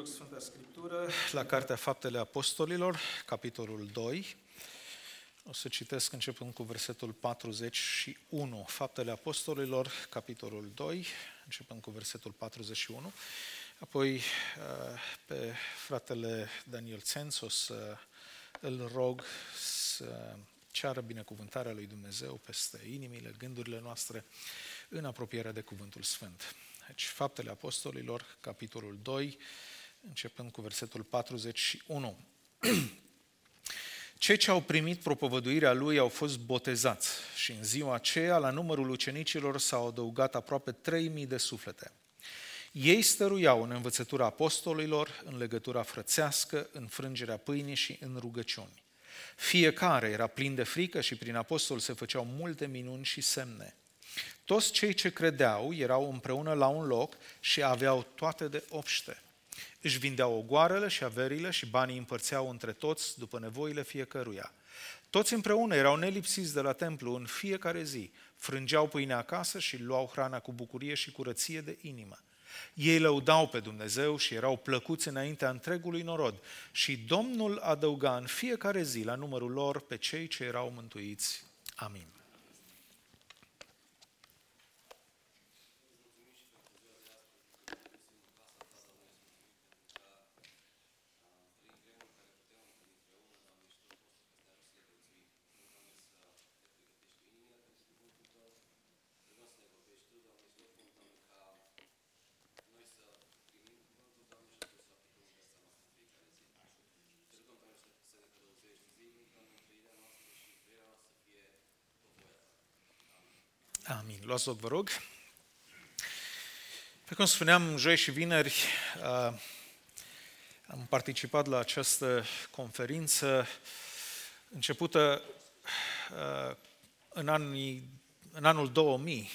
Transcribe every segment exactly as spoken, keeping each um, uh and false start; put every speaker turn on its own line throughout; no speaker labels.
Sfânta Scriptură la Cartea Faptele Apostolilor, capitolul doi. O să citesc începând cu versetul patruzeci și unu. Faptele Apostolilor, capitolul doi, începând cu versetul patruzeci și unu. Apoi pe fratele Daniel Țenț o să îl rog să ceară binecuvântarea lui Dumnezeu peste inimile, gândurile noastre în apropierea de Cuvântul Sfânt. Deci, Faptele Apostolilor, capitolul doi, începând cu versetul patruzeci și unu. Cei ce au primit propovăduirea lui au fost botezați și în ziua aceea, la numărul ucenicilor, s-au adăugat aproape trei mii de suflete. Ei stăruiau în învățătura apostolilor, în legătura frățească, în frângerea pâinii și în rugăciuni. Fiecare era plin de frică și prin apostol se făceau multe minuni și semne. Toți cei ce credeau erau împreună la un loc și aveau toate de obște. Își vindeau ogoarele și averile și banii împărțeau între toți după nevoile fiecăruia. Toți împreună erau nelipsiți de la templu în fiecare zi, frângeau pâinea acasă și luau hrana cu bucurie și curăție de inimă. Ei lăudau pe Dumnezeu și erau plăcuți înaintea întregului norod și Domnul adăuga în fiecare zi la numărul lor pe cei ce erau mântuiți. Amin. Amin. Luați loc, vă rog. Pe cum spuneam, joi și vineri am participat la această conferință începută în, anii, în anul două mii,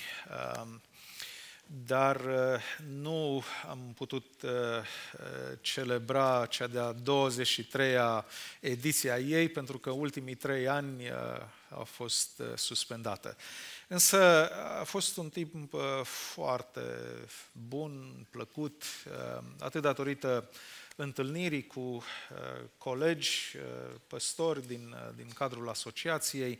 dar nu am putut celebra cea de-a douăzeci și treia ediție a ei, pentru că ultimii trei ani au fost suspendată. Însă a fost un timp foarte bun, plăcut, atât datorită întâlnirii cu colegi, păstori din, din cadrul asociației,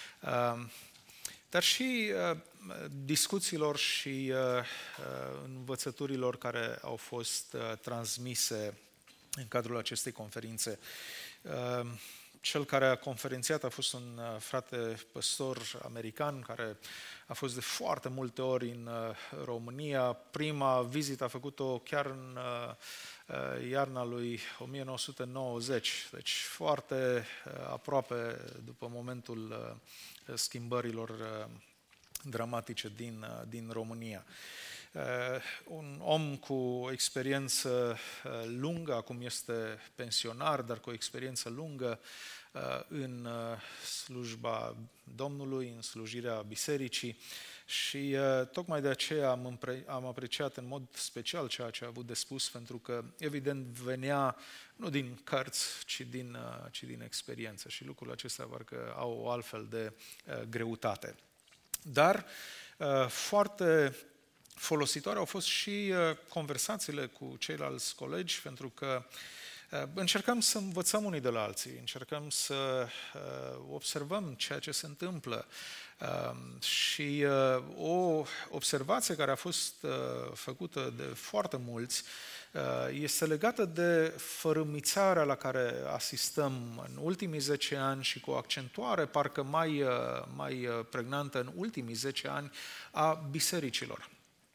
dar și discuțiilor și învățăturilor care au fost transmise în cadrul acestei conferințe. Cel care a conferențiat a fost un frate păstor american care a fost de foarte multe ori în România. Prima vizită a făcut-o chiar în iarna lui o mie nouă sute nouăzeci, deci foarte aproape după momentul schimbărilor dramatice din, din România. Un om cu o experiență lungă, acum este pensionar, dar cu o experiență lungă în slujba Domnului, în slujirea bisericii și tocmai de aceea am, am apreciat în mod special ceea ce a avut de spus, pentru că evident venea nu din cărți, ci din, ci din experiență și lucrurile acestea parcă au o altfel de greutate. Dar foarte folositoare au fost și conversațiile cu ceilalți colegi, pentru că încercăm să învățăm unii de la alții, încercăm să observăm ceea ce se întâmplă. Și o observație care a fost făcută de foarte mulți este legată de fărâmițarea la care asistăm în ultimii zece ani și cu o accentuare parcă mai, mai pregnantă în ultimii zece ani a bisericilor.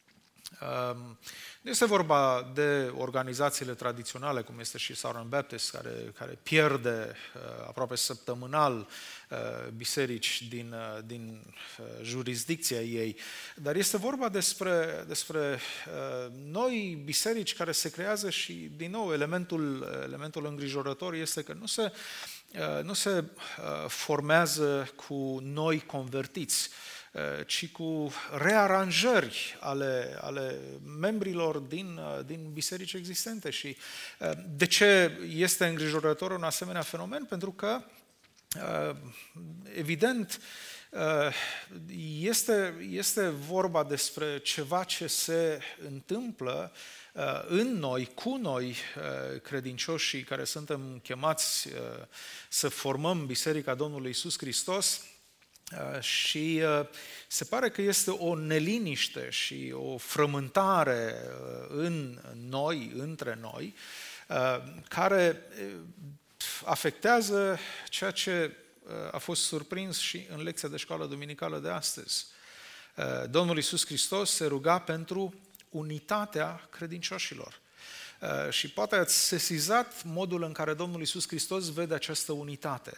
Nu este vorba de organizațiile tradiționale, cum este și Southern Baptist, care, care pierde aproape săptămânal biserici din, din jurisdicția ei, dar este vorba despre, despre noi biserici care se creează și, din nou, elementul, elementul îngrijorător este că nu se, nu se formează cu noi convertiți, ci cu rearanjări ale, ale membrilor din, din biserici existente. Și de ce este îngrijorător un asemenea fenomen? Pentru că, evident, este, este vorba despre ceva ce se întâmplă în noi, cu noi, credincioșii care suntem chemați să formăm Biserica Domnului Iisus Hristos. Și se pare că este o neliniște și o frământare în noi, între noi, care afectează ceea ce a fost surprins și în lecția de școală duminicală de astăzi. Domnul Iisus Hristos se ruga pentru unitatea credincioșilor. Și poate ați sesizat modul în care Domnul Iisus Hristos vede această unitate.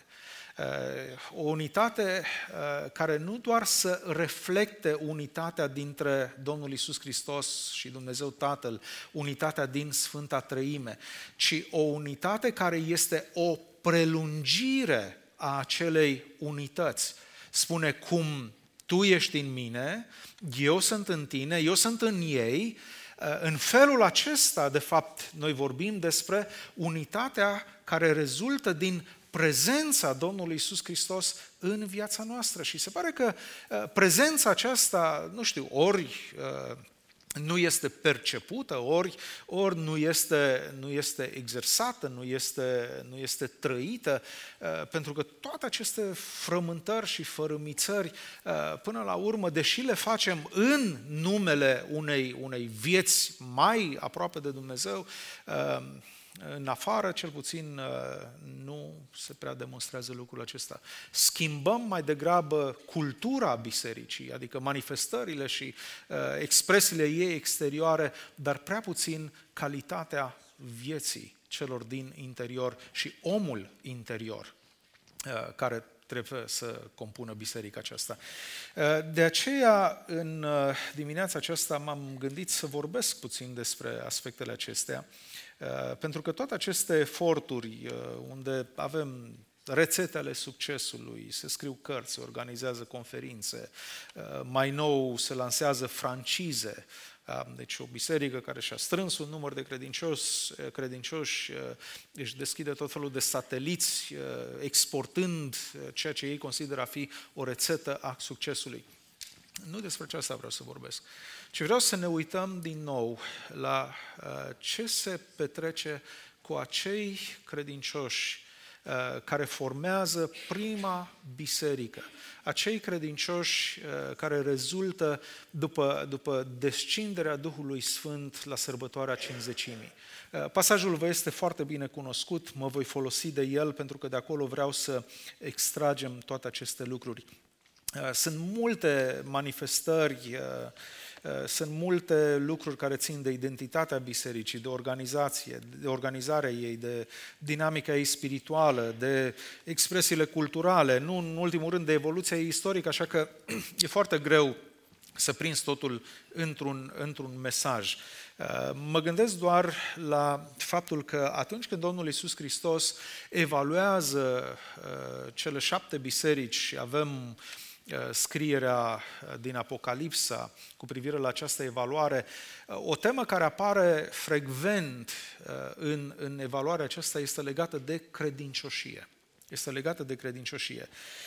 O unitate care nu doar să reflecte unitatea dintre Domnul Iisus Hristos și Dumnezeu Tatăl, unitatea din Sfânta Treime, ci o unitate care este o prelungire a acelei unități. Spune: cum tu ești în mine, eu sunt în tine, eu sunt în ei. În felul acesta, de fapt, noi vorbim despre unitatea care rezultă din prezența Domnului Iisus Hristos în viața noastră. Și se pare că prezența aceasta, nu știu, ori nu este percepută, ori, ori nu, este, nu este exersată, nu este, nu este trăită, pentru că toate aceste frământări și fărâmițări, până la urmă, deși le facem în numele unei, unei vieți mai aproape de Dumnezeu, în afară, cel puțin, nu se prea demonstrează lucrul acesta. Schimbăm mai degrabă cultura bisericii, adică manifestările și expresiile ei exterioare, dar prea puțin calitatea vieții celor din interior și omul interior care trebuie să compună biserica aceasta. De aceea, în dimineața aceasta m-am gândit să vorbesc puțin despre aspectele acestea, pentru că toate aceste eforturi unde avem rețete ale succesului, se scriu cărți, se organizează conferințe, mai nou se lansează francize, deci o biserică care și-a strâns un număr de credincioși, credincioși își deschide tot felul de sateliți, exportând ceea ce ei consideră a fi o rețetă a succesului. Nu despre aceasta vreau să vorbesc, ci vreau să ne uităm din nou la ce se petrece cu acei credincioși care formează prima biserică, acei credincioși care rezultă după, după descinderea Duhului Sfânt la sărbătoarea Cincizecimii. Pasajul vă este foarte bine cunoscut, mă voi folosi de el pentru că de acolo vreau să extragem toate aceste lucruri. Sunt multe manifestări, sunt multe lucruri care țin de identitatea bisericii, de organizație, de organizarea ei, de dinamica ei spirituală, de expresiile culturale, nu în ultimul rând de evoluția ei istorică, așa că e foarte greu să prinzi totul într-un, într-un mesaj. Mă gândesc doar la faptul că atunci când Domnul Iisus Hristos evaluează cele șapte biserici și avem scrierea din Apocalipsa cu privire la această evaluare, o temă care apare frecvent în, în evaluarea aceasta este legată de credincioșie. Este legată de credincioșie.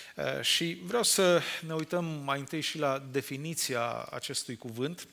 Și vreau să ne uităm mai întâi și la definiția acestui cuvânt.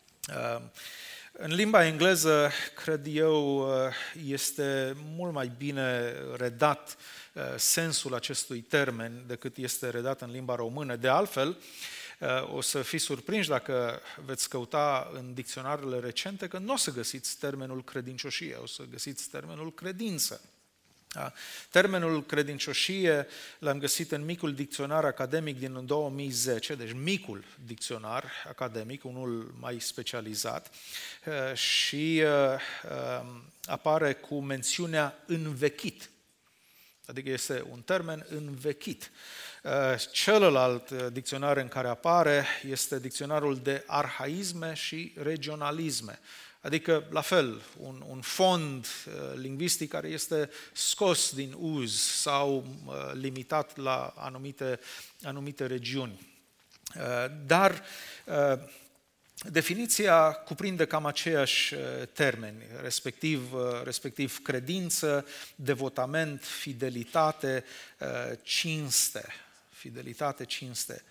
În limba engleză, cred eu, este mult mai bine redat sensul acestui termen decât este redat în limba română. De altfel, o să fiți surprinși dacă veți căuta în dicționarele recente că nu o să găsiți termenul credincioșie, o să găsiți termenul credință. Da? Termenul credincioșie l-am găsit în micul dicționar academic din două mii zece, deci micul dicționar academic, unul mai specializat, și apare cu mențiunea învechit, adică este un termen învechit. Celălalt dicționar în care apare este dicționarul de arhaisme și regionalisme. Adică, la fel, un, un fond uh, lingvistic care este scos din uz sau uh, limitat la anumite, anumite regiuni. Uh, dar uh, definiția cuprinde cam aceiași uh, termeni, respectiv, uh, respectiv credință, devotament, fidelitate, uh, cinste. Fidelitate, cinste.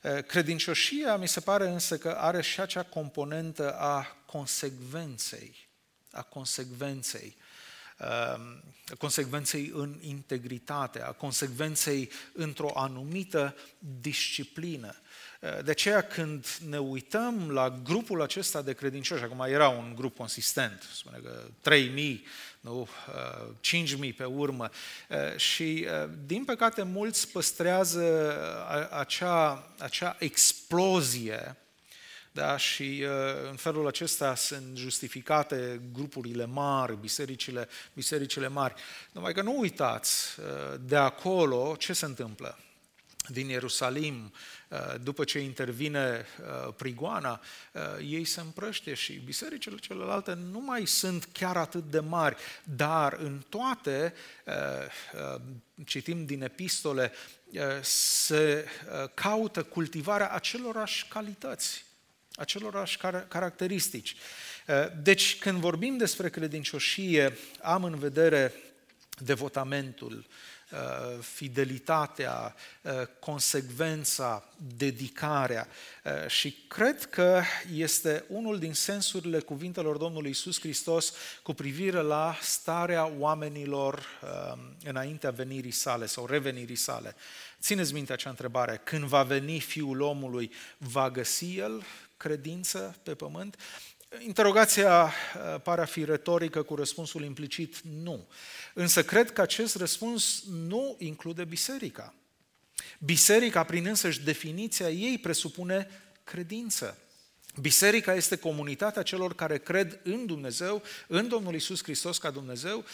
Credincioșia mi se pare însă că are și acea componentă a consecvenței. a consecvenței, a consecvenței în integritate, a consecvenței într-o anumită disciplină. De aceea când ne uităm la grupul acesta de credincioși, acum era un grup consistent, spune că trei mii, nu, cinci mii pe urmă, și din păcate mulți păstrează acea, acea explozie, da? Și în felul acesta sunt justificate grupurile mari, bisericile, bisericile mari. Numai că nu uitați, de acolo ce se întâmplă? Din Ierusalim, după ce intervine prigoana, ei se împrăștie și bisericile celelalte nu mai sunt chiar atât de mari, dar în toate, citim din epistole, se caută cultivarea acelorași calități, acelorași caracteristici. Deci, când vorbim despre credincioșie, am în vedere devotamentul, fidelitatea, consecvența, dedicarea și cred că este unul din sensurile cuvintelor Domnului Iisus Hristos cu privire la starea oamenilor înaintea venirii sale sau revenirii sale. Țineți minte acea întrebare, când va veni Fiul omului, va găsi El credință pe pământ? Interogația pare a fi retorică cu răspunsul implicit nu. Însă cred că acest răspuns nu include biserica. Biserica, prin însăși definiția ei, presupune credință. Biserica este comunitatea celor care cred în Dumnezeu, în Domnul Iisus Hristos ca Dumnezeu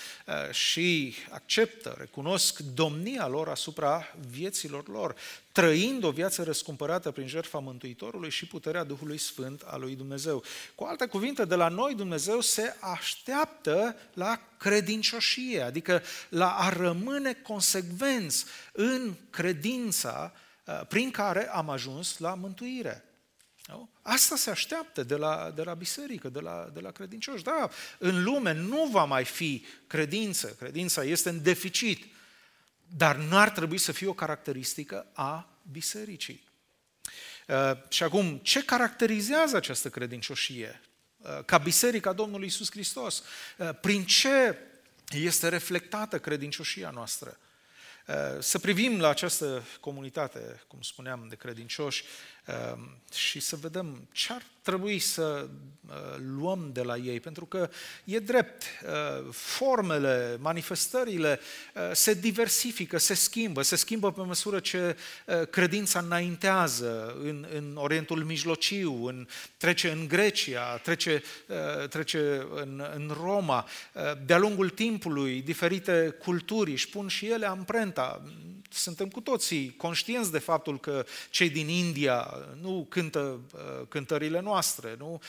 și acceptă, recunosc domnia lor asupra vieților lor, trăind o viață răscumpărată prin jertfa Mântuitorului și puterea Duhului Sfânt al lui Dumnezeu. Cu alte cuvinte, de la noi Dumnezeu se așteaptă la credincioșie, adică la a rămâne consecvenți în credința prin care am ajuns la mântuire. Nu? Asta se așteaptă de la, de la biserică, de la, de la credincioși. Da, în lume nu va mai fi credință, credința este în deficit, dar n-ar trebui să fie o caracteristică a bisericii. Uh, și acum, ce caracterizează această credincioșie? Uh, ca biserica Domnului Iisus Hristos, uh, prin ce este reflectată credincioșia noastră? Să privim la această comunitate, cum spuneam, de credincioși și să vedem ce ar trebui să luăm de la ei, pentru că e drept, formele, manifestările se diversifică, se schimbă, se schimbă pe măsură ce credința înaintează în, în Orientul Mijlociu, în, trece în Grecia, trece, trece în, în Roma. De-a lungul timpului, diferite culturi își pun și ele amprenta. Suntem cu toții conștienți de faptul că cei din India nu cântă cântările noastre, nu?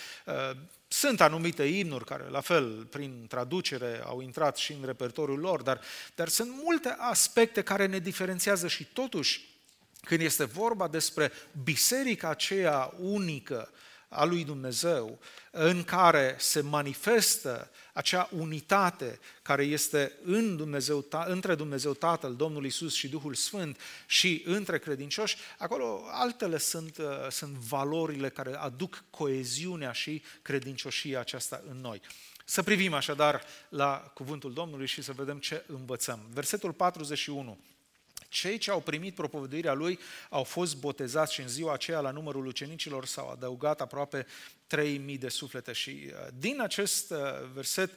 Sunt anumite imnuri care, la fel, prin traducere, au intrat și în repertoriul lor, dar, dar sunt multe aspecte care ne diferențiază și totuși, când este vorba despre biserica aceea unică a lui Dumnezeu, în care se manifestă acea unitate care este în Dumnezeu, între Dumnezeu Tatăl, Domnul Iisus și Duhul Sfânt și între credincioși, acolo altele sunt, sunt valorile care aduc coeziunea și credincioșia aceasta în noi. Să privim așadar la cuvântul Domnului și să vedem ce învățăm. Versetul patruzeci și unu. Cei ce au primit propovăduirea lui au fost botezați și în ziua aceea la numărul ucenicilor s-au adăugat aproape trei mii de suflete. Și din acest verset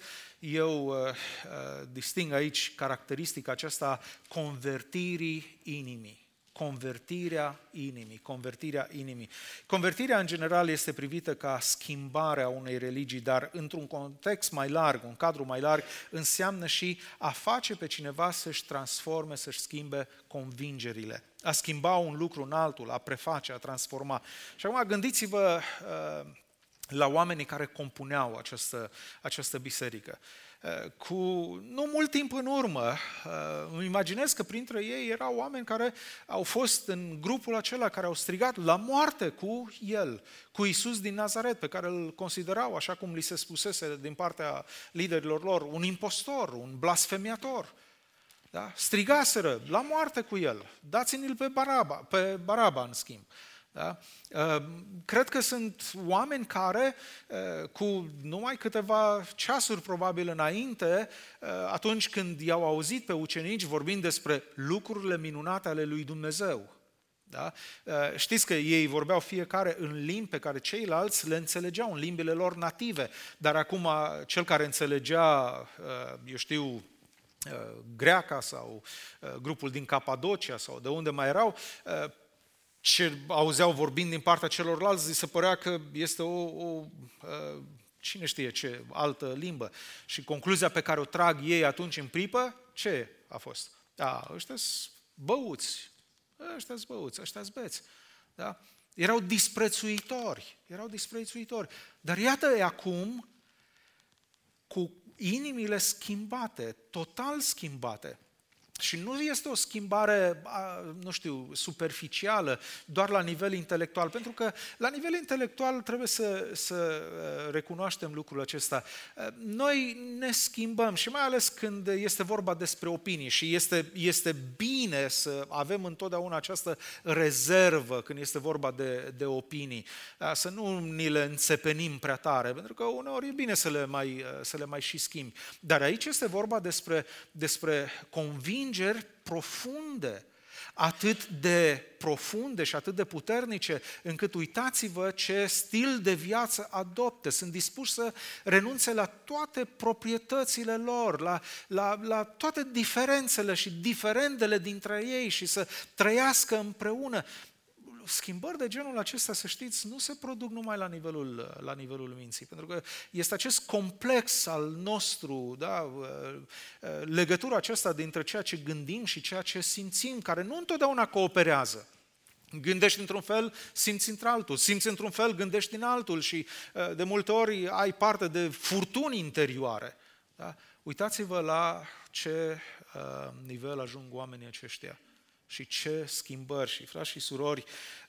eu disting aici caracteristica aceasta convertirii inimii. Convertirea inimii, convertirea inimii. Convertirea în general este privită ca schimbarea unei religii, dar într-un context mai larg, un cadru mai larg, înseamnă și a face pe cineva să-și transforme, să-și schimbe convingerile. A schimba un lucru în altul, a preface, a transforma. Și acum gândiți-vă uh, la oamenii care compuneau această, această biserică. Cu nu mult timp în urmă, îmi imaginez că printre ei erau oameni care au fost în grupul acela care au strigat la moarte cu el, cu Iisus din Nazaret, pe care îl considerau, așa cum li se spusese din partea liderilor lor, un impostor, un blasfemiator. Da? Strigaseră la moarte cu el, dați-ne-l pe Baraba, pe Baraba în schimb. Da? Cred că sunt oameni care, cu numai câteva ceasuri probabil înainte, atunci când i-au auzit pe ucenici vorbind despre lucrurile minunate ale lui Dumnezeu, da? Știți că ei vorbeau fiecare în limbi pe care ceilalți le înțelegeau, în limbile lor native, dar acum cel care înțelegea, eu știu, greaca sau grupul din Capadocia sau de unde mai erau, ce auzeau vorbind din partea celorlalți, se părea că este o, o cine știe ce altă limbă. Și concluzia pe care o trag ei atunci în pripă, ce a fost? Da, ăștia-s băuți, ăștia-s băuți, ăștia-s beți. Da? Erau disprețuitori, erau disprețuitori. Dar iată-i acum cu inimile schimbate, total schimbate. Și nu este o schimbare, nu știu, superficială, doar la nivel intelectual, pentru că la nivel intelectual trebuie să, să recunoaștem lucrul acesta. Noi ne schimbăm și mai ales când este vorba despre opinii și este, este bine să avem întotdeauna această rezervă când este vorba de, de opinii, să nu ni le înțepenim prea tare, pentru că uneori e bine să le mai, să le mai și schimbi. Dar aici este vorba despre, despre convingere profunde, atât de profunde și atât de puternice, încât uitați-vă ce stil de viață adoptă. Sunt dispuși să renunțe la toate proprietățile lor, la, la, la toate diferențele și diferendele dintre ei și să trăiască împreună. Schimbări de genul acesta, să știți, nu se produc numai la nivelul, la nivelul minții, pentru că este acest complex al nostru, da, legătura aceasta dintre ceea ce gândim și ceea ce simțim, care nu întotdeauna cooperează. Gândești într-un fel, simți într-altul, simți într-un fel, gândești în altul și de multe ori ai parte de furtuni interioare. Da? Uitați-vă la ce uh, nivel ajung oamenii aceștia. Și ce schimbări. Și frați și surori,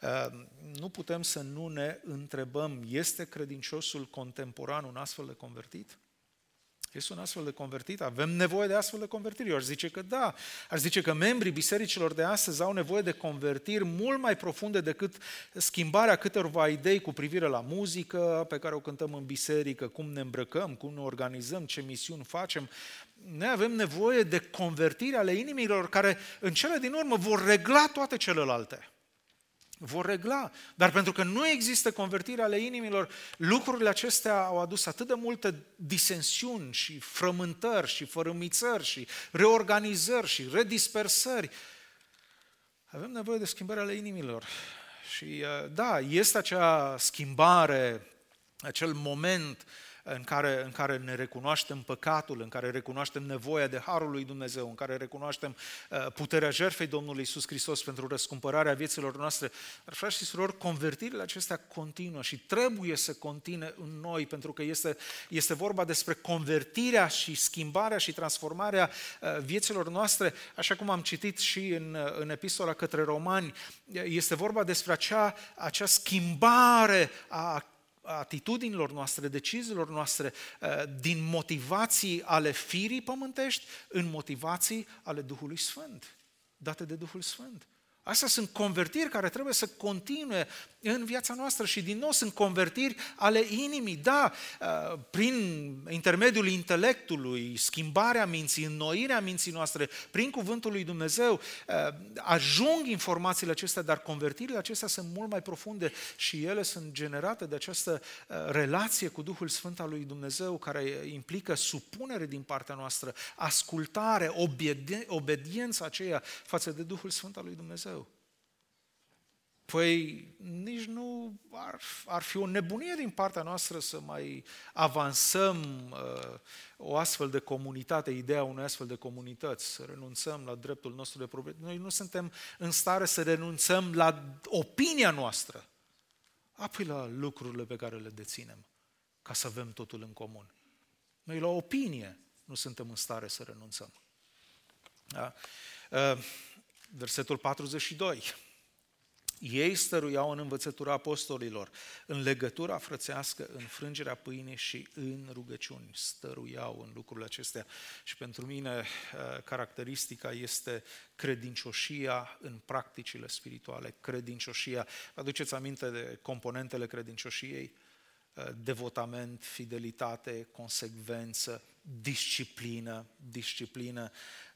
nu putem să nu ne întrebăm, este credinciosul contemporan un astfel de convertit? Este un astfel de convertit? Avem nevoie de astfel de convertiri? Eu aș zice că da. Aș zice că membrii bisericilor de astăzi au nevoie de convertiri mult mai profunde decât schimbarea câteva idei cu privire la muzică pe care o cântăm în biserică, cum ne îmbrăcăm, cum ne organizăm, ce misiuni facem. Noi avem nevoie de convertiri ale inimilor care în cele din urmă vor regla toate celelalte. Vor regla. Dar pentru că nu există convertire ale inimilor, lucrurile acestea au adus atât de multe disensiuni și frământări și fărâmițări și reorganizări și redispersări. Avem nevoie de schimbări ale inimilor. Și da, este acea schimbare, acel moment în care, în care ne recunoaștem păcatul, în care recunoaștem nevoia de harul lui Dumnezeu, în care recunoaștem puterea jertfei Domnului Iisus Hristos pentru răscumpărarea vieților noastre. Dar, frați și surori, convertirile acestea continuă și trebuie să continue în noi, pentru că este, este vorba despre convertirea și schimbarea și transformarea vieților noastre, așa cum am citit și în, în epistola către Romani, este vorba despre acea, acea schimbare a atitudinilor noastre, deciziilor noastre, din motivații ale firii pământești în motivații ale Duhului Sfânt, date de Duhul Sfânt. Astea sunt convertiri care trebuie să continue în viața noastră și din nou sunt convertiri ale inimii. Da, prin intermediul intelectului, schimbarea minții, înnoirea minții noastre, prin cuvântul lui Dumnezeu, ajung informațiile acestea, dar convertirile acestea sunt mult mai profunde și ele sunt generate de această relație cu Duhul Sfânt al lui Dumnezeu, care implică supunere din partea noastră, ascultare, obediența aceea față de Duhul Sfânt al lui Dumnezeu. Păi nici nu ar, ar fi o nebunie din partea noastră să mai avansăm uh, o astfel de comunitate, ideea unei astfel de comunități, să renunțăm la dreptul nostru de proprietate. Noi nu suntem în stare să renunțăm la opinia noastră, apoi la lucrurile pe care le deținem, ca să avem totul în comun. Noi la opinie nu suntem în stare să renunțăm. Da? Uh, versetul patruzeci și doi. Ei stăruiau în învățătura apostolilor, în legătura frățească, în frângerea pâinii și în rugăciuni. Stăruiau în lucrurile acestea. Și pentru mine caracteristica este credincioșia în practicile spirituale. Credincioșia. Vă aduceți aminte de componentele credincioșiei? Devotament, fidelitate, consecvență, disciplină, disciplină.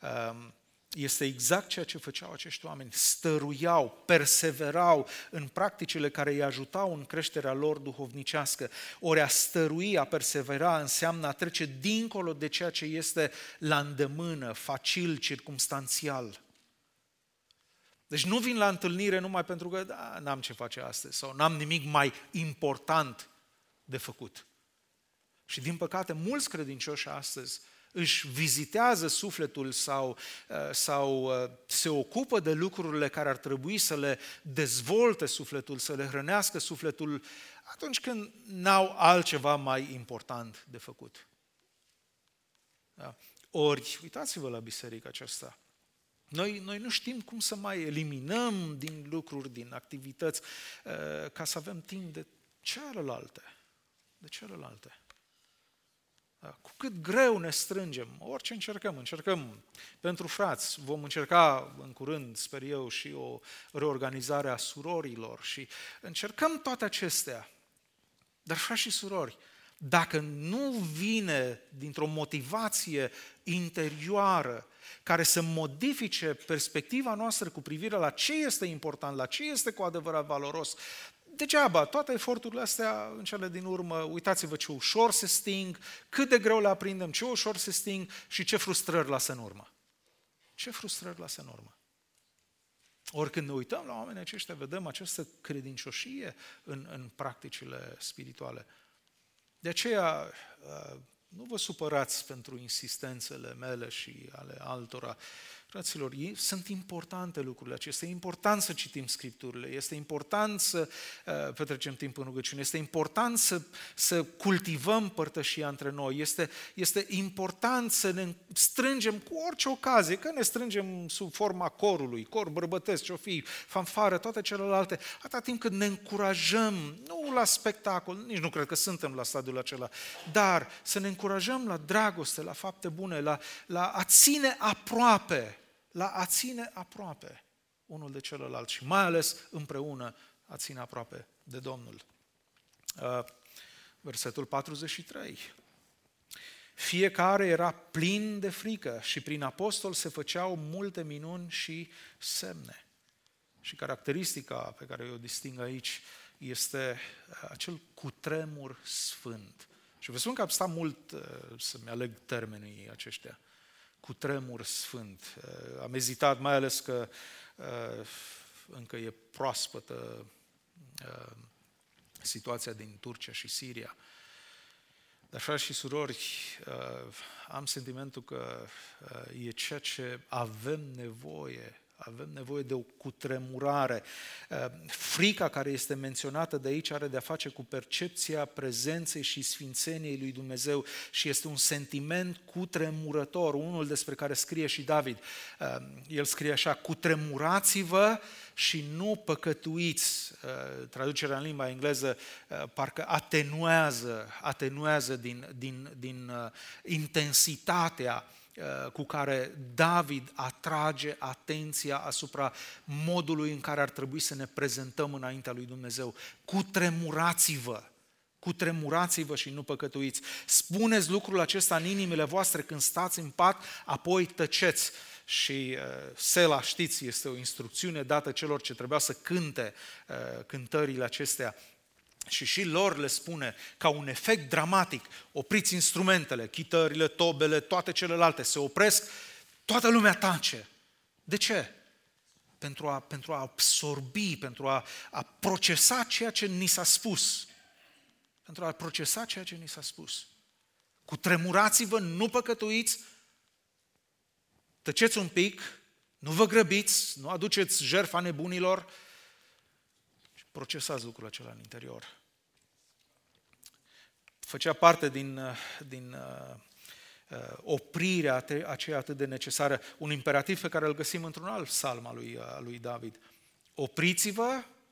Este exact ceea ce făceau acești oameni. Stăruiau, perseverau în practicile care îi ajutau în creșterea lor duhovnicească. Ori a stărui, a persevera înseamnă a trece dincolo de ceea ce este la îndemână, facil, circumstanțial. Deci nu vin la întâlnire numai pentru că da, n-am ce face astăzi sau n-am nimic mai important de făcut. Și din păcate, mulți credincioși astăzi își vizitează sufletul sau, sau se ocupă de lucrurile care ar trebui să le dezvolte sufletul, să le hrănească sufletul, atunci când n-au altceva mai important de făcut. Da? Ori, uitați-vă la biserica aceasta. Noi, noi nu știm cum să mai eliminăm din lucruri, din activități, ca să avem timp de celelalte. De celelalte. Cu cât greu ne strângem, orice încercăm, încercăm pentru frați, vom încerca în curând, sper eu, și o reorganizare a surorilor și încercăm toate acestea. Dar frați și surori, dacă nu vine dintr-o motivație interioară care să modifice perspectiva noastră cu privire la ce este important, la ce este cu adevărat valoros, degeaba, toate eforturile astea, în cele din urmă, uitați-vă ce ușor se sting, cât de greu le aprindem, ce ușor se sting și ce frustrări lasă în urmă. Ce frustrări lasă în urmă. Ori când ne uităm la oamenii aceștia, vedem această credincioșie în, în practicile spirituale. De aceea, nu vă supărați pentru insistențele mele și ale altora. Fraților, sunt importante lucrurile acestea, e important să citim Scripturile, este important să uh, petrecem timp în rugăciune, este important să, să cultivăm părtășia între noi, este, este important să ne strângem cu orice ocazie, că ne strângem sub forma corului, cor bărbătesc, ce-o fi, fanfară, toate celelalte, atâta timp cât ne încurajăm, nu la spectacol, nici nu cred că suntem la stadiul acela, dar să ne încurajăm la dragoste, la fapte bune, la, la a ține aproape, la a ține aproape unul de celălalt și mai ales împreună a ține aproape de Domnul. Versetul patruzeci și trei. Fiecare era plin de frică și prin apostol se făceau multe minuni și semne. Și caracteristica pe care eu o disting aici este acel cutremur sfânt. Și vă spun că am stat mult să-mi aleg termenii aceștia. Cutremur sfânt. Am ezitat, mai ales că încă e proaspătă situația din Turcia și Siria. Dar, frați și surori, am sentimentul că e ceea ce avem nevoie. Avem nevoie de o cutremurare. Frica care este menționată de aici are de-a face cu percepția prezenței și sfințeniei lui Dumnezeu și este un sentiment cutremurător, unul despre care scrie și David. El scrie așa: cutremurați-vă și nu păcătuiți. Traducerea în limba engleză parcă atenuează, atenuează din, din, din intensitatea cu care David atrage atenția asupra modului în care ar trebui să ne prezentăm înaintea lui Dumnezeu. Cutremurați-vă, cutremurați-vă și nu păcătuiți. Spuneți lucrul acesta în inimile voastre când stați în pat, apoi tăceți. Și uh, Sela, știți, este o instrucțiune dată celor ce trebuia să cânte uh, cântările acestea. Și și lor le spune, ca un efect dramatic, opriți instrumentele, chitările, tobele, toate celelalte, se opresc, toată lumea tace. De ce? Pentru a, pentru a absorbi, pentru a, a procesa ceea ce ni s-a spus. Pentru a procesa ceea ce ni s-a spus. Cutremurați-vă, nu păcătuiți, tăceți un pic, nu vă grăbiți, nu aduceți jertfa nebunilor, procesați lucrul acela în interior. Făcea parte din, din uh, oprirea aceea atât de necesară, un imperativ pe care îl găsim într-un alt psalm al lui, al lui David. Opriți-vă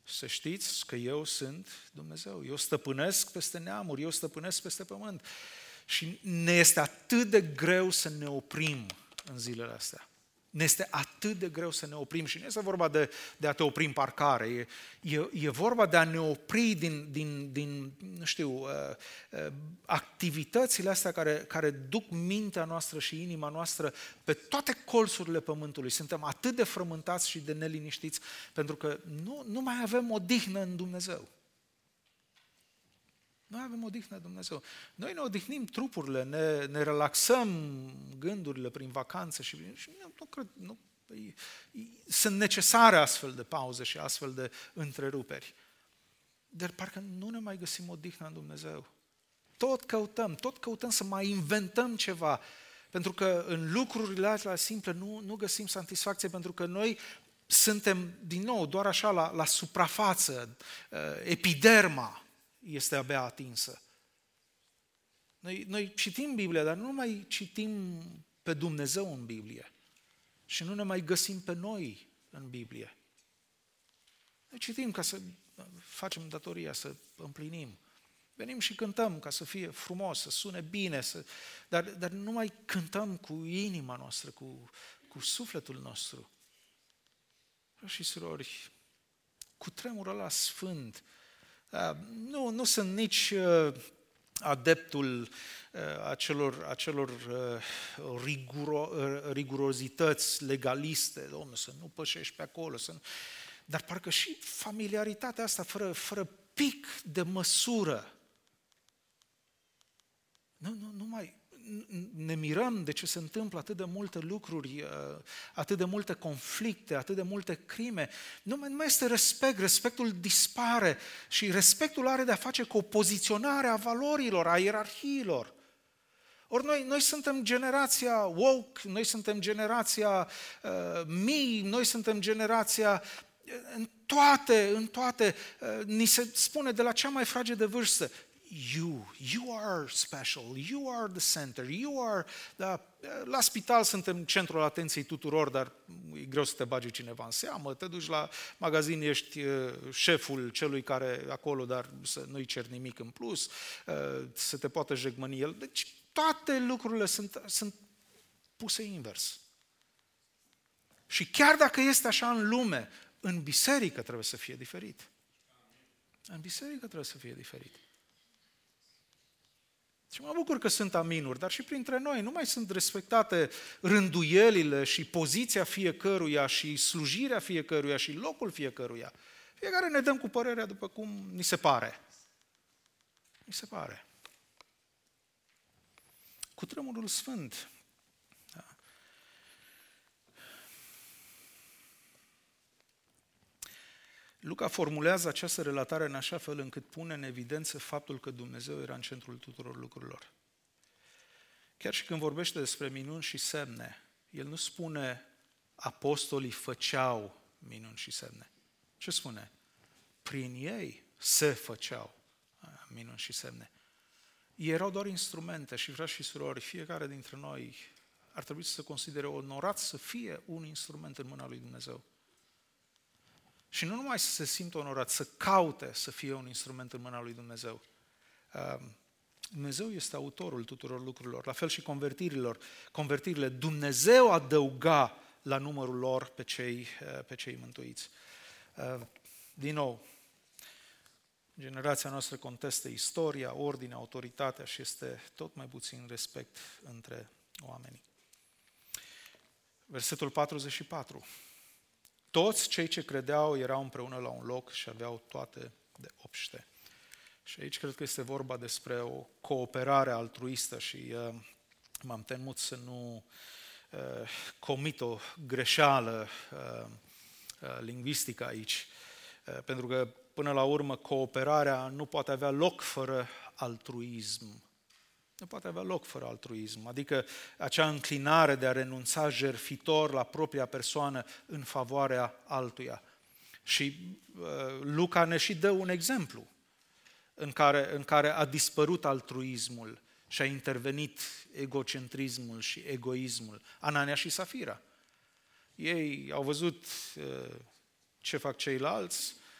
Să știți că eu sunt Dumnezeu. Eu stăpânesc peste neamuri, eu stăpânesc peste pământ. Și ne este atât de greu să ne oprim în zilele astea. Ne este atât de greu să ne oprim și nu este vorba de, de a te opri în parcare, e, e, e vorba de a ne opri din, din, din nu știu, uh, uh, activitățile astea care, care duc mintea noastră și inima noastră pe toate colțurile pământului. Suntem atât de frământați și de neliniștiți pentru că nu, nu mai avem odihnă în Dumnezeu. Noi avem odihnă în Dumnezeu. Noi ne odihnim trupurile, ne, ne relaxăm gândurile prin vacanțe și, și nu, nu cred, nu, e, e, sunt necesare astfel de pauze și astfel de întreruperi. Dar parcă nu ne mai găsim odihnă în Dumnezeu. Tot căutăm, tot căutăm să mai inventăm ceva, pentru că în lucrurile astea simple nu, nu găsim satisfacție, pentru că noi suntem, din nou, doar așa la, la suprafață, epiderma este abia atinsă. Noi, noi citim Biblia, dar nu mai citim pe Dumnezeu în Biblie și nu ne mai găsim pe noi în Biblie. Noi citim ca să facem datoria, să împlinim. Venim și cântăm ca să fie frumos, să sune bine, să... Dar, dar nu mai cântăm cu inima noastră, cu, cu sufletul nostru. Și surori, cu tremurul ăla sfânt. Nu, nu sunt nici adeptul acelor, acelor riguro, rigurozități legaliste, Dom'le, să nu pășești pe acolo, să nu... Dar parcă și familiaritatea asta fără, fără pic de măsură. Nu, nu, nu mai... Ne mirăm de ce se întâmplă atât de multe lucruri, atât de multe conflicte, atât de multe crime. Nu mai este respect, respectul dispare și respectul are de a face cu o poziționare a valorilor, a ierarhiilor. Ori noi, noi suntem generația woke, noi suntem generația uh, me, noi suntem generația în toate, în toate, uh, ni se spune de la cea mai fragedă vârstă, You, you are special, you are the center, you are... Da, la spital suntem centrul atenției tuturor, dar e greu să te bagi cineva în seamă, te duci la magazin, ești șeful celui care acolo, dar să nu-i ceri nimic în plus, să te poată jegmăni el. Deci toate lucrurile sunt, sunt puse invers. Și chiar dacă este așa în lume, în biserică trebuie să fie diferit. În biserică trebuie să fie diferit. Și mă bucur că sunt aminuri, dar și printre noi nu mai sunt respectate rânduielile și poziția fiecăruia și slujirea fiecăruia și locul fiecăruia. Fiecare ne dăm cu părerea după cum ni se pare. Ni se pare. Cu tremurul sfânt. Da. Luca formulează această relatare în așa fel încât pune în evidență faptul că Dumnezeu era în centrul tuturor lucrurilor. Chiar și când vorbește despre minuni și semne, el nu spune apostolii făceau minuni și semne. Ce spune? Prin ei se făceau minuni și semne. Ei erau doar instrumente și, frați și surori, fiecare dintre noi ar trebui să se considere onorat să fie un instrument în mâna lui Dumnezeu. Și nu numai să se simtă onorat, să caute să fie un instrument în mâna lui Dumnezeu. Dumnezeu este autorul tuturor lucrurilor, la fel și convertirilor. Convertirile, Dumnezeu adăuga la numărul lor pe cei, pe cei mântuiți. Din nou, generația noastră contestă istoria, ordinea, autoritatea și este tot mai puțin respect între oameni. Versetul patruzeci și patru. Toți cei ce credeau erau împreună la un loc și aveau toate de obște. Și aici cred că este vorba despre o cooperare altruistă și uh, m-am temut să nu uh, comit o greșeală uh, uh, lingvistică aici, uh, pentru că până la urmă cooperarea nu poate avea loc fără altruism. Nu poate avea loc fără altruism, adică acea înclinare de a renunța jertfitor la propria persoană în favoarea altuia. Și uh, Luca ne și dă un exemplu în care, în care a dispărut altruismul și a intervenit egocentrismul și egoismul. Anania și Safira. Ei au văzut uh, ce fac ceilalți,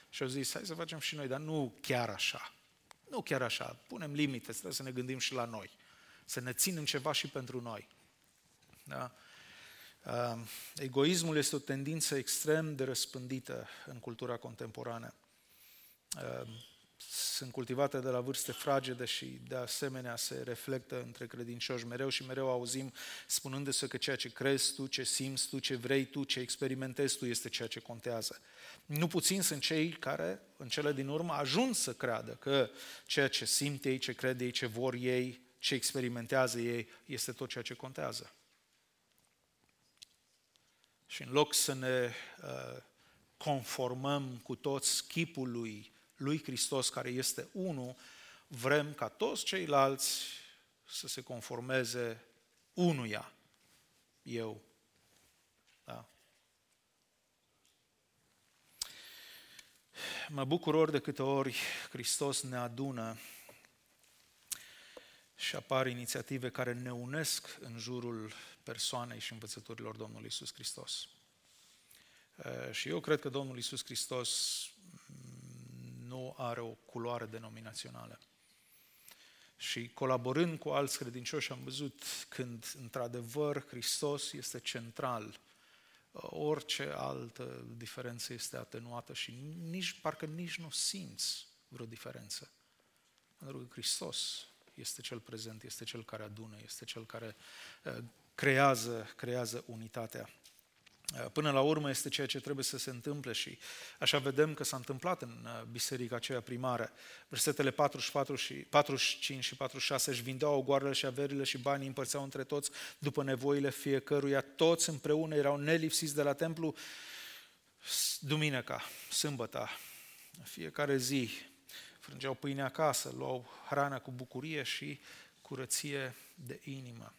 Și au zis, hai să facem și noi, dar nu chiar așa. Nu chiar așa, punem limite, trebuie să ne gândim și la noi. Să ne ținem ceva și pentru noi. Da? Uh, egoismul este o tendință extrem de răspândită în cultura contemporană. Uh, sunt cultivate de la vârste fragede și de asemenea se reflectă între credincioși. Mereu și mereu auzim spunându-se că ceea ce crezi tu, ce simți tu, ce vrei tu, ce experimentezi tu este ceea ce contează. Nu puțin sunt cei care, în cele din urmă, ajung să creadă că ceea ce simt ei, ce cred ei, ce vor ei, ce experimentează ei, este tot ceea ce contează. Și în loc să ne uh, conformăm cu toți chipul lui, lui Hristos, care este unul, vrem ca toți ceilalți să se conformeze unuia, eu. Da. Mă bucur ori de câte ori Hristos ne adună și apar inițiative care ne unesc în jurul persoanei și învățăturilor Domnului Iisus Hristos. Și eu cred că Domnul Iisus Hristos nu are o culoare denominațională. Și colaborând cu alți credincioși am văzut când, într-adevăr, Hristos este central, orice altă diferență este atenuată și nici, parcă nici nu simți vreo diferență. Pentru că Hristos este cel prezent, este cel care adună, este cel care uh, creează, creează unitatea. Până la urmă este ceea ce trebuie să se întâmple și așa vedem că s-a întâmplat în biserica aceea primară. Versetele patruzeci și patru și patruzeci și cinci și patruzeci și șase își vindeau ogoarele și averile și banii împărțeau între toți după nevoile fiecăruia. Toți împreună erau nelipsiți de la templu duminica, sâmbăta, fiecare zi. Frângeau pâine acasă, luau hrana cu bucurie și curăție de inimă.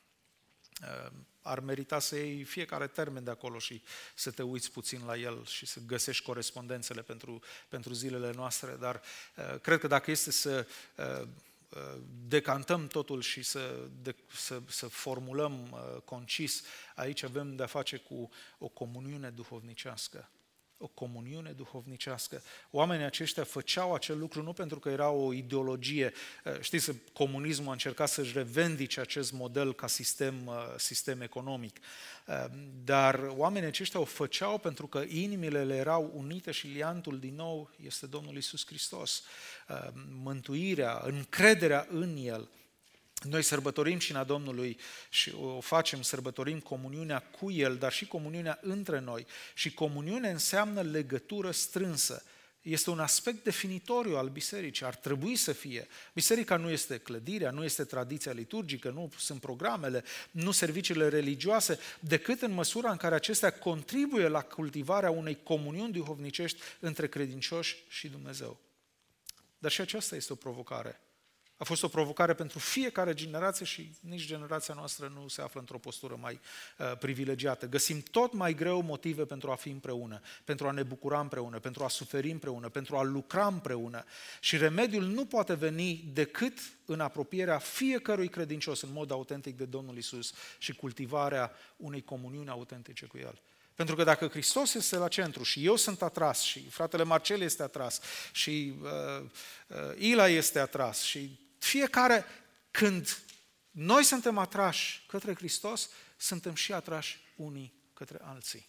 Ar merita să iei fiecare termen de acolo și să te uiți puțin la el și să găsești corespondențele pentru, pentru zilele noastre, dar uh, cred că dacă este să uh, decantăm totul și să, de, să, să formulăm uh, concis, aici avem de-a face cu o comuniune duhovnicească. O comuniune duhovnicească. Oamenii aceștia făceau acel lucru nu pentru că era o ideologie. Știți, comunismul a încercat să-și revendice acest model ca sistem, sistem economic. Dar oamenii aceștia o făceau pentru că inimile le erau unite și liantul din nou este Domnul Iisus Hristos. Mântuirea, încrederea în El. Noi sărbătorim cina Domnului și o facem, sărbătorim comuniunea cu El, dar și comuniunea între noi. Și comuniune înseamnă legătură strânsă. Este un aspect definitoriu al bisericii, ar trebui să fie. Biserica nu este clădirea, nu este tradiția liturgică, nu sunt programele, nu serviciile religioase, decât în măsura în care acestea contribuie la cultivarea unei comuniuni duhovnicești între credincioși și Dumnezeu. Dar și aceasta este o provocare. A fost o provocare pentru fiecare generație și nici generația noastră nu se află într-o postură mai uh, privilegiată. Găsim tot mai greu motive pentru a fi împreună, pentru a ne bucura împreună, pentru a suferi împreună, pentru a lucra împreună. Și remediul nu poate veni decât în apropierea fiecărui credincios în mod autentic de Domnul Iisus și cultivarea unei comuniuni autentice cu El. Pentru că dacă Hristos este la centru și eu sunt atras și fratele Marcel este atras și uh, uh, Ila este atras și fiecare, când noi suntem atrași către Hristos, suntem și atrași unii către alții.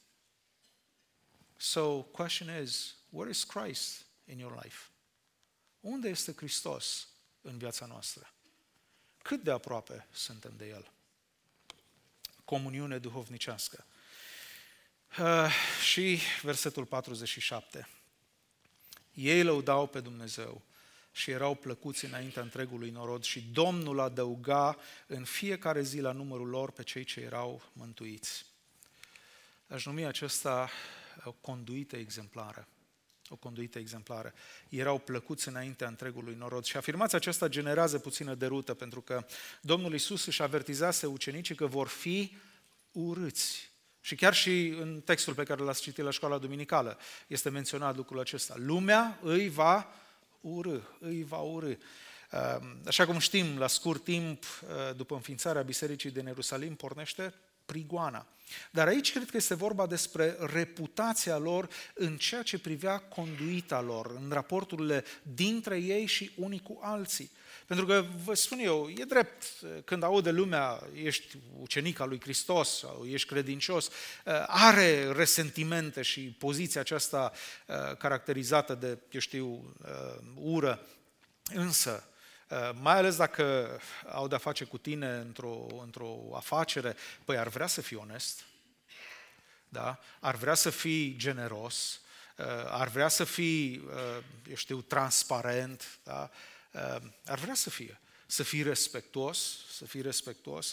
So, question is, where is Christ in your life? Unde este Hristos în viața noastră? Cât de aproape suntem de El? Comuniune duhovnicească. Uh, și versetul patruzeci și șapte. Ei lăudau pe Dumnezeu și erau plăcuți înaintea întregului norod și Domnul adăuga în fiecare zi la numărul lor pe cei ce erau mântuiți. Aș numi acesta o conduită exemplară. O conduită exemplară. Erau plăcuți înaintea întregului norod. Și afirmația aceasta generează puțină derută, pentru că Domnul Iisus își avertizase ucenicii că vor fi urâți. Și chiar și în textul pe care l-ați citit la școala duminicală este menționat lucrul acesta. Lumea îi va urâ, îi va urâ. Așa cum știm, la scurt timp, după înființarea Bisericii din Ierusalim, pornește prigoana. Dar aici cred că este vorba despre reputația lor în ceea ce privea conduita lor, în raporturile dintre ei și unii cu alții. Pentru că, vă spun eu, e drept, când aude lumea, ești ucenic al lui Hristos sau ești credincios, are resentimente și poziția aceasta caracterizată de, eu știu, ură. Însă, mai ales dacă au de-a face cu tine într-o, într-o afacere, păi ar vrea să fii onest, da? Ar vrea să fii generos, ar vrea să fii, eu știu, transparent, da? Ar vrea să fie, să fii respectuos, să fii respectuos.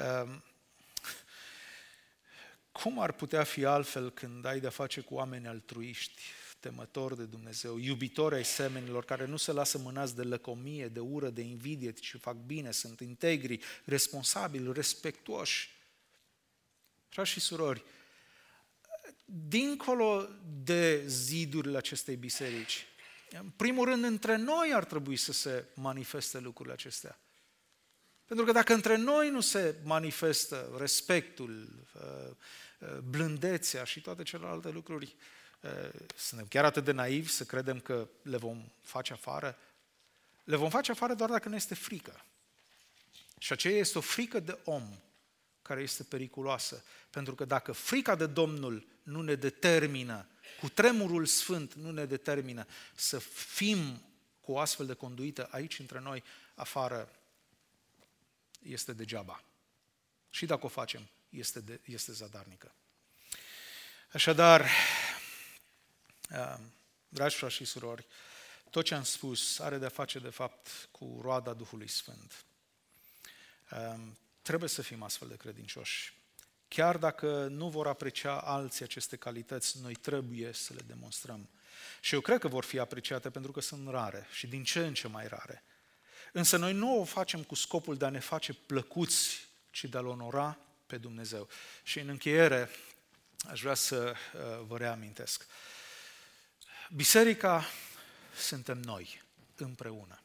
Cum ar putea fi altfel când ai de-a face cu oameni altruiști, temători de Dumnezeu, iubitori ai semenilor, care nu se lasă mânați de lăcomie, de ură, de invidie, ci fac bine, sunt integri, responsabili, respectuoși. Frați și surori, dincolo de zidurile acestei biserici, în primul rând, între noi ar trebui să se manifeste lucrurile acestea. Pentru că dacă între noi nu se manifestă respectul, blândețea și toate celelalte lucruri, suntem chiar atât de naivi să credem că le vom face afară? Le vom face afară doar dacă ne este frică. Și aceea este o frică de om care este periculoasă. Pentru că dacă frica de Domnul nu ne determină, cu tremurul sfânt nu ne determină să fim cu o astfel de conduită aici între noi, afară este degeaba. Și dacă o facem, este, de, este zadarnică. Așadar, dragi frați și surori, tot ce am spus are de-a face de fapt cu roada Duhului Sfânt. Trebuie să fim astfel de credincioși. Chiar dacă nu vor aprecia alții aceste calități, noi trebuie să le demonstrăm. Și eu cred că vor fi apreciate pentru că sunt rare și din ce în ce mai rare. Însă noi nu o facem cu scopul de a ne face plăcuți, ci de a-L onora pe Dumnezeu. Și în încheiere aș vrea să vă reamintesc. Biserica suntem noi, împreună.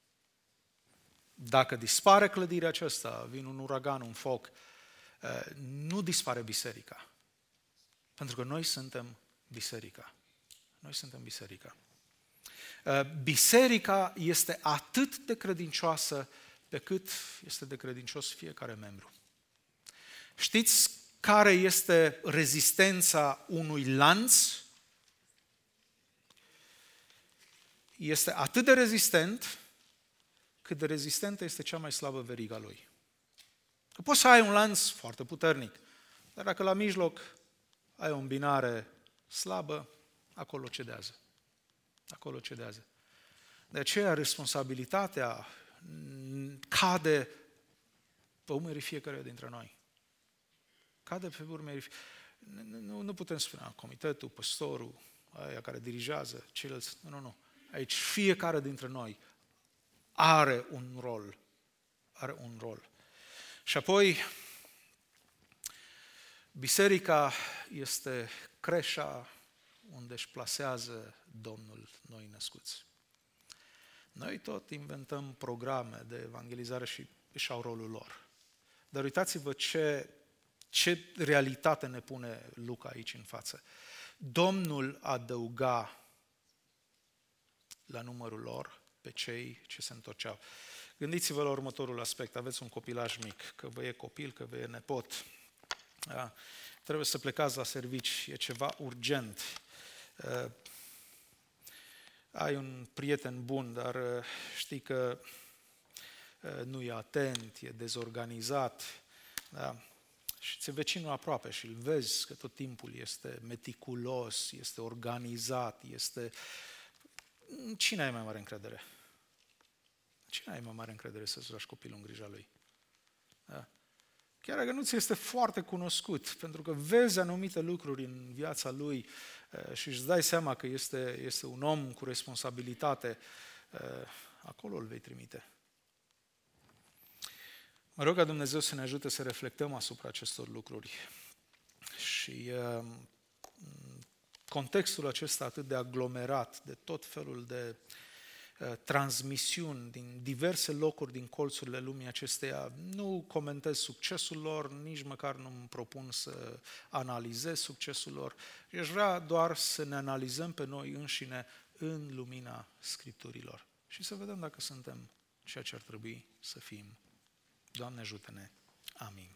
Dacă dispare clădirea aceasta, vine un uragan, un foc, nu dispare biserica. Pentru că noi suntem biserica. Noi suntem biserica. Biserica este atât de credincioasă pe cât este de credincios fiecare membru. Știți care este rezistența unui lanț? Este atât de rezistent cât de rezistentă este cea mai slabă veriga lui. Că poți să ai un lanț foarte puternic, dar dacă la mijloc ai o îmbinare slabă, acolo cedează. Acolo cedează. De aceea responsabilitatea cade pe umerii fiecare dintre noi. Cade pe umerii. Nu, nu putem spune comitetul, păstorul, aia care dirigează, ceilalți. Nu, nu, nu. Aici fiecare dintre noi are un rol. Are un rol. Și apoi, biserica este creșa unde își plasează Domnul noi născuți. Noi tot inventăm programe de evangelizare și își au rolul lor. Dar uitați-vă ce, ce realitate ne pune Luca aici în față. Domnul adăuga la numărul lor pe cei ce se întorceau. Gândiți-vă la următorul aspect. Aveți un copilaj mic, că vă e copil, că vă e nepot. Da? Trebuie să plecați la servici, e ceva urgent. Uh, ai un prieten bun, dar uh, știi că uh, nu e atent, e dezorganizat. Da? Și ți-e vecinul aproape și îl vezi că tot timpul este meticulos, este organizat, este... Cine ai mai mare încredere? Cine ai mai mare încredere să-ți lași copilul în grija lui? Da. Chiar dacă nu ți este foarte cunoscut, pentru că vezi anumite lucruri în viața lui și îți dai seama că este, este un om cu responsabilitate, acolo îl vei trimite. Mă rog ca Dumnezeu să ne ajute să reflectăm asupra acestor lucruri. Și contextul acesta atât de aglomerat, de tot felul de transmisiuni din diverse locuri din colțurile lumii acesteia. Nu comentez succesul lor, nici măcar nu îmi propun să analizez succesul lor. Eu aș vrea doar să ne analizăm pe noi înșine în lumina Scripturilor și să vedem dacă suntem ceea ce ar trebui să fim. Doamne ajută-ne! Amin.